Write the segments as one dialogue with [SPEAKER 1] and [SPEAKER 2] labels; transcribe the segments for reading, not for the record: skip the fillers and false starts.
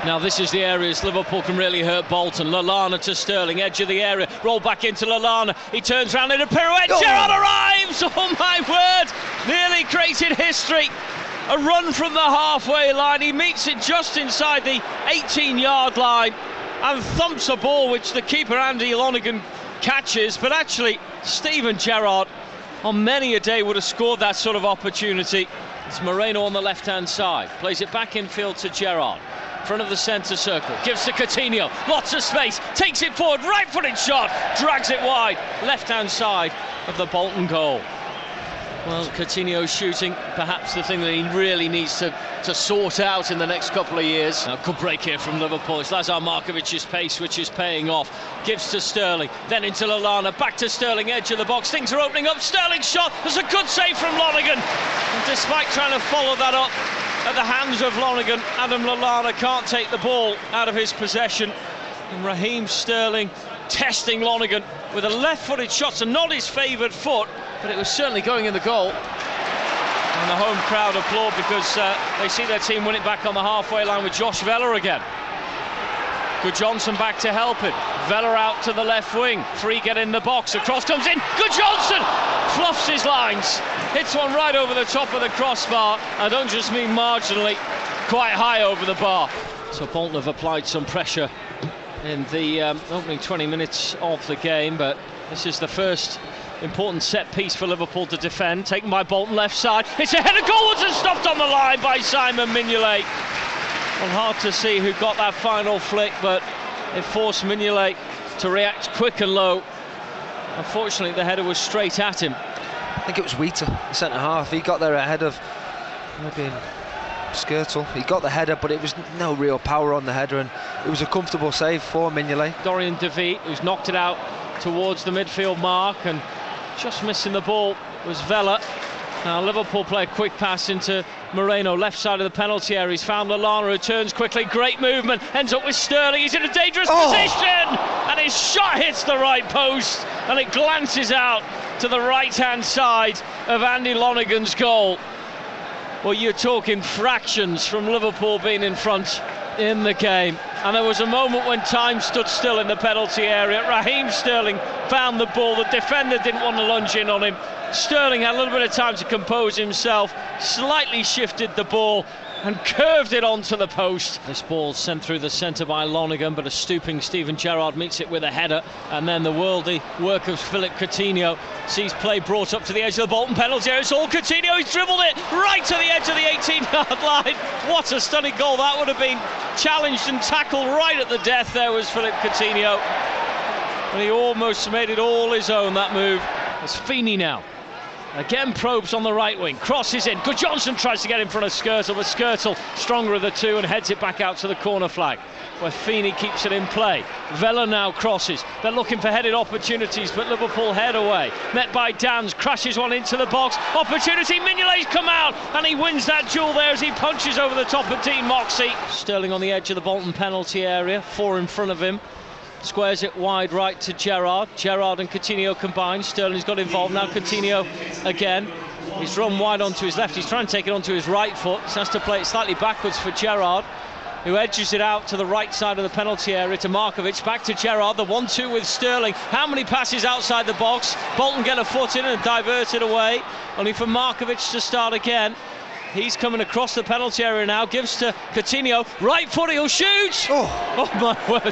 [SPEAKER 1] Now this is the areas Liverpool can really hurt Bolton. Lallana to Sterling, edge of the area, roll back into Lallana, he turns round in a pirouette, Gerrard arrives! Oh my word, nearly created history. A run from the halfway line, he meets it just inside the 18-yard line and thumps a ball which the keeper Andy Lonergan catches, but actually Steven Gerrard on many a day would have scored that sort of opportunity. It's Moreno on the left-hand side, plays it back infield to Gerrard. Front of the centre circle, gives to Coutinho, lots of space, takes it forward, right-footed shot, drags it wide, left-hand side of the Bolton goal. Well, Coutinho shooting, perhaps the thing that he really needs to sort out in the next couple of years. Now, good break here from Liverpool. It's Lazar Markovic's pace which is paying off. Gives to Sterling, then into Lallana, back to Sterling, edge of the box. Things are opening up. Sterling's shot. There's a good save from Lonergan. And despite trying to follow that up at the hands of Lonergan, Adam Lallana can't take the ball out of his possession. And Raheem Sterling testing Lonergan with a left-footed shot, so not his favoured foot, but it was certainly going in the goal. And the home crowd applaud because they see their team win it back on the halfway line with Josh Vela again. Good Johnson back to help him. Vela out to the left wing. Free get in the box. A cross comes in. Good Johnson fluffs his lines. Hits one right over the top of the crossbar. I don't just mean marginally, quite high over the bar. So Bolton have applied some pressure in the opening 20 minutes of the game, but this is the first important set piece for Liverpool to defend, taken by Bolton left side. It's a header goalwards and stopped on the line by Simon Mignolet. Well, hard to see who got that final flick, but it forced Mignolet to react quick and low. Unfortunately, the header was straight at him.
[SPEAKER 2] I think it was Wheater, the centre half. He got there ahead of maybe Skirtle. He got the header, but it was no real power on the header, and it was a comfortable save for Mignolet.
[SPEAKER 1] Dorian Devite, who's knocked it out towards the midfield mark, and just missing the ball was Vela. Now Liverpool play a quick pass into Moreno, left side of the penalty area. He's found Lallana, who turns quickly, great movement, ends up with Sterling. He's in a dangerous position, and his shot hits the right post, and it glances out to the right-hand side of Andy Lonergan's goal. Well, you're talking fractions from Liverpool being in front in the game, and there was a moment when time stood still in the penalty area. Raheem Sterling found the ball, the defender didn't want to lunge in on him. Sterling had a little bit of time to compose himself, slightly shifted the ball and curved it onto the post. This ball sent through the centre by Lonergan, but a stooping Steven Gerrard meets it with a header, and then the worldy work of Philippe Coutinho sees play brought up to the edge of the Bolton penalty area. It's all Coutinho, he's dribbled it right to the edge of the 18-yard line. What a stunning goal that would have been. Challenged and tackled right at the death there was Philippe Coutinho, and he almost made it all his own, that move. It's Feeney now. Again probes on the right wing, crosses in. Good Johnson tries to get in front of Skirtle, but Skirtle stronger of the two and heads it back out to the corner flag, where Feeney keeps it in play. Vela now crosses. They're looking for headed opportunities, but Liverpool head away. Met by Dans, crashes one into the box. Opportunity, Mignolet's come out, and he wins that duel there as he punches over the top of Dean Moxey. Sterling on the edge of the Bolton penalty area, 4 in front of him. Squares it wide right to Gerrard. Gerrard and Coutinho combined. Sterling's got involved. Now Coutinho again. He's run wide onto his left. He's trying to take it onto his right foot. He has to play it slightly backwards for Gerrard, who edges it out to the right side of the penalty area to Markovic. Back to Gerrard. The 1-2 with Sterling. How many passes outside the box? Bolton get a foot in and divert it away. Only for Markovic to start again. He's coming across the penalty area now. Gives to Coutinho. Right foot, he'll shoot! Oh my word.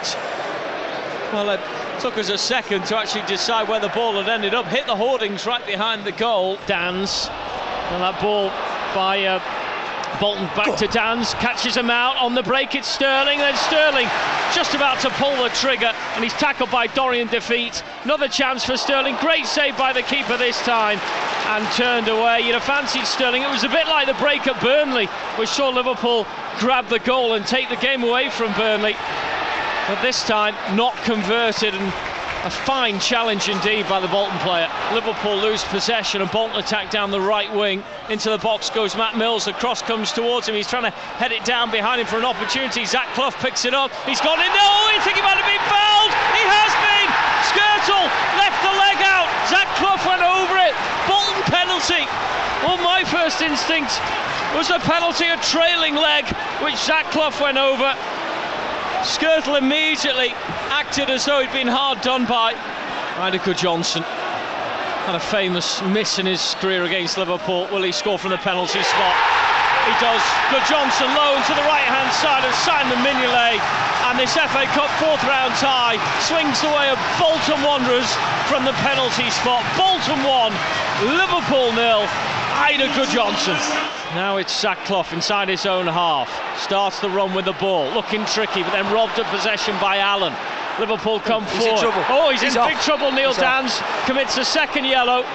[SPEAKER 1] Well, it took us a second to actually decide where the ball had ended up. Hit the hoardings right behind the goal. Dans, and that ball by Bolton back to Dans, catches him out. On the break it's Sterling, then Sterling just about to pull the trigger, and he's tackled by Dorian Devite. Another chance for Sterling, great save by the keeper this time, and turned away. You'd have fancied Sterling. It was a bit like the break at Burnley, we saw Liverpool grab the goal and take the game away from Burnley. But this time not converted, and a fine challenge indeed by the Bolton player. Liverpool lose possession and Bolton attack down the right wing. Into the box goes Matt Mills, the cross comes towards him, he's trying to head it down behind him for an opportunity. Zach Clough picks it up, he's gone in there, oh, you think he might have been fouled? He has been! Skirtle left the leg out, Zach Clough went over it, Bolton penalty. Well, my first instinct was the penalty, a trailing leg, which Zach Clough went over. Skirtle immediately acted as though he'd been hard done by. Ryder Gudjohnsen had a famous miss in his career against Liverpool. Will he score from the penalty spot? He does. Gudjohnsen low to the right hand side of Simon Mignolet, and this FA Cup fourth round tie swings the way of Bolton Wanderers from the penalty spot. Bolton 1, Liverpool 0. Ryder Gudjohnsen. Now it's Zach Clough inside his own half. Starts the run with the ball, looking tricky, but then robbed of possession by Allen. Liverpool come forward. He's in big trouble. Neil Dans commits a second yellow,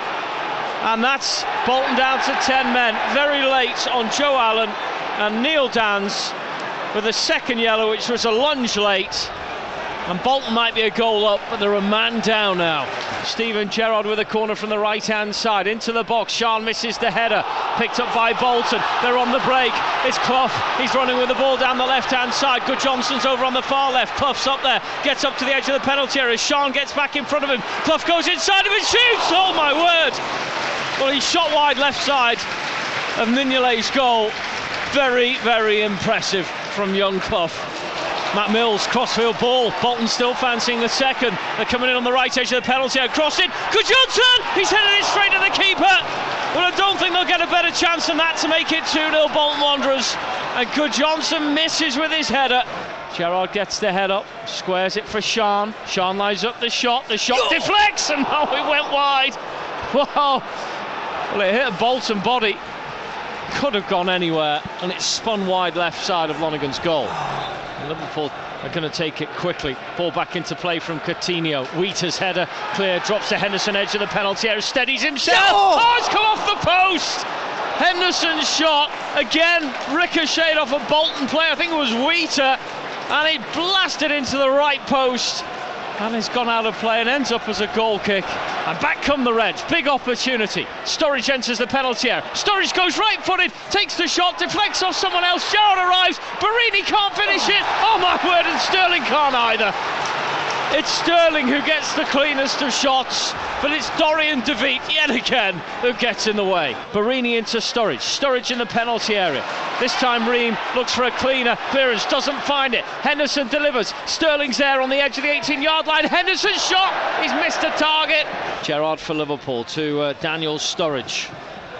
[SPEAKER 1] and that's Bolton down to 10 men. Very late on Joe Allen, and Neil Dans with a second yellow, which was a lunge late. And Bolton might be a goal up, but they're a man down now. Steven Gerrard with a corner from the right-hand side. Into the box, Sean misses the header. Picked up by Bolton. They're on the break. It's Clough. He's running with the ball down the left-hand side. Gudjohnsen's over on the far left. Clough's up there. Gets up to the edge of the penalty area. Sean gets back in front of him. Clough goes inside of it, shoots! Oh, my word! Well, he shot wide left side of Mignolet's goal. Very, very impressive from young Clough. Matt Mills, crossfield ball. Bolton still fancying the second. They're coming in on the right edge of the penalty area. Crossing. Gudjohnsen! He's headed it straight to the keeper. But I don't think they'll get a better chance than that to make it 2-0 Bolton Wanderers. And Gudjohnsen misses with his header. Gerrard gets the head up, squares it for Sean. Sean lines up the shot. The shot deflects, and now it went wide. Wow. Well, it hit a Bolton body. Could have gone anywhere, and it spun wide left side of Lonergan's goal. Liverpool are going to take it quickly. Ball back into play from Coutinho. Wheater's header clear, drops to Henderson, edge of the penalty area, steadies himself. Oh, it's come off the post. Henderson's shot again ricocheted off a Bolton player. I think it was Wheater, and he blasted into the right post, and it's gone out of play and ends up as a goal kick. And back come the Reds. Big opportunity. Sturridge enters the penalty area. Sturridge goes right-footed, takes the shot, deflects off someone else. Gerrard arrives. Borini can't finish it. Oh my word, and Sterling can't either. It's Sterling who gets the cleanest of shots, but it's Dorian De Veit yet again who gets in the way. Borini into Sturridge. Sturridge in the penalty area. This time Ream looks for a cleaner clearance, doesn't find it. Henderson delivers. Sterling's there on the edge of the 18-yard line. Henderson's shot. He's missed a target. Gerrard for Liverpool to Daniel Sturridge.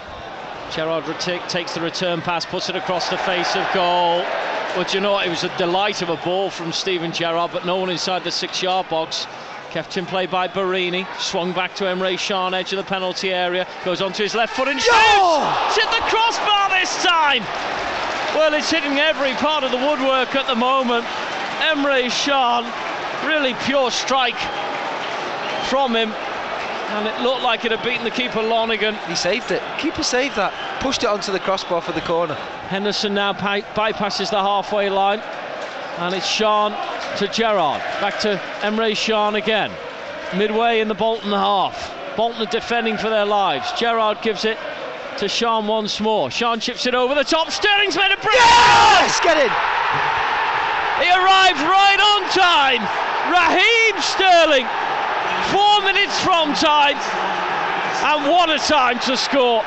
[SPEAKER 1] Gerrard takes the return pass, puts it across the face of goal. Well, do you know what? It was a delight of a ball from Steven Gerrard, but no one inside the 6-yard box. Kept in play by Borini. Swung back to Emre Can, edge of the penalty area. Goes onto his left foot and shoots! It's hit the crossbar this time! Well, it's hitting every part of the woodwork at the moment. Emre Can, really pure strike from him. And it looked like it had beaten the keeper Lonergan.
[SPEAKER 2] He saved it. Keeper saved that. Pushed it onto the crossbar for the corner.
[SPEAKER 1] Henderson now bypasses the halfway line. And it's Sean to Gerrard. Back to Emre Can again. Midway in the Bolton half. Bolton are defending for their lives. Gerrard gives it to Sean once more. Sean chips it over the top. Sterling's made a break.
[SPEAKER 2] Yes! Get in!
[SPEAKER 1] He arrived right on time. Raheem Sterling. 4 minutes from time, and what a time to score.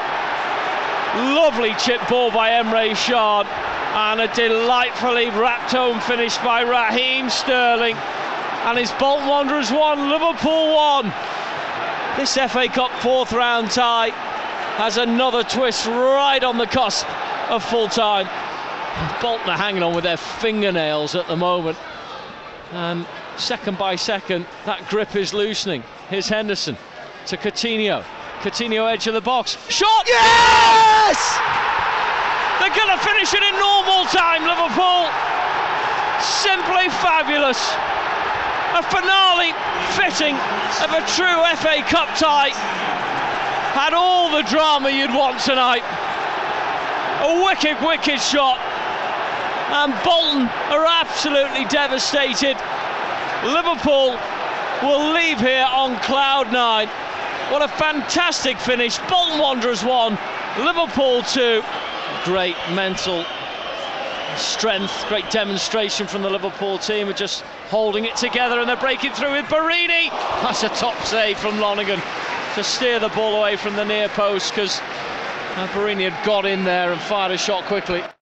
[SPEAKER 1] Lovely chip ball by Emre Can, and a delightfully wrapped home finish by Raheem Sterling. And it's Bolton Wanderers 1, Liverpool 1. This FA Cup fourth round tie has another twist right on the cusp of full time. Bolton are hanging on with their fingernails at the moment, and second by second that grip is loosening. Here's Henderson to Coutinho. Coutinho edge of the box. Shot!
[SPEAKER 2] Yes!
[SPEAKER 1] They're going to finish it in normal time, Liverpool. Simply fabulous. A finale fitting of a true FA Cup tie. Had all the drama you'd want tonight. A wicked, wicked shot. And Bolton are absolutely devastated. Liverpool will leave here on cloud 9. What a fantastic finish. Bolton Wanderers 1, Liverpool 2. Great mental strength, great demonstration from the Liverpool team. Are just holding it together, and they're breaking through with Borini. That's a top save from Lonergan to steer the ball away from the near post, because Borini had got in there and fired a shot quickly.